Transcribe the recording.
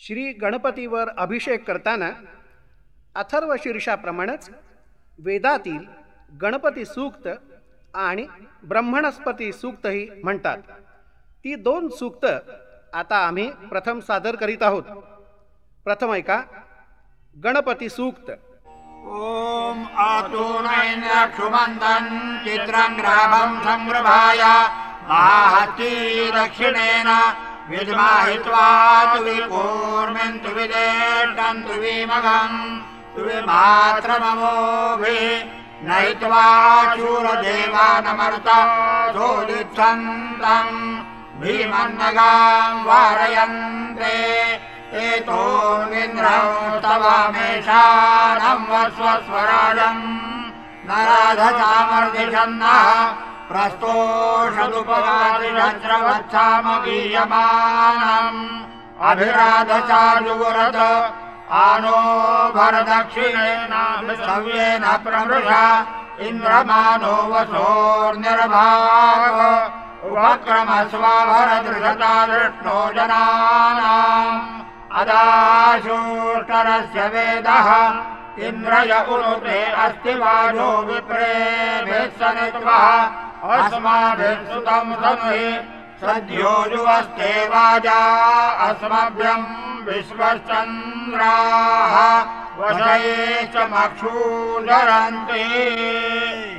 श्री गणपतीवर अभिषेक करताना अथर्व शीर्षाप्रमाणेच वेदातील गणपती सूक्त आणि ब्रह्मणस्पती सूक्तही म्हणतात. ती दोन सूक्त आता आम्ही प्रथम सादर करीत आहोत. प्रथम ऐका गणपती सूक्त. ओम आतुनैन्द्रक्षुमन्तं चित्रं ग्रामं संग्रभाय महाहस्ती दक्षिणेन विद्माहित्वा तुविकूर्मिन्तु विदेष्टन्तु विमगं तुविमात्रममोभिः नयित्वा शूरदेवानमर्त सोदिच्छन्तं भीमन्नगां वारयन्ते एतोर्विन्द्रं तवामेषानं वस्वस्वराजं नराधसामर्दिषन्नः प्रस्तोषदुपगादिरज्रवत्सामगीयमानम् अभिराधचाजुगुरत आनो भरदक्षिणेन सव्येन प्रमृषा इन्द्रमानो वसोर्निर्भाग उपक्रमस्वाभरदृशता दृष्टो जनानाम् अदाशोष्टरस्य वेदः इन्द्रय उनुते अस्ति वाजो विप्रेभिः सनित्वः अस्माभिः सुतं सनुहि सद्यो युवस्ते वाजा अस्मभ्यं विश्वश्चन्द्राः वशये च मक्षूधरन्ति.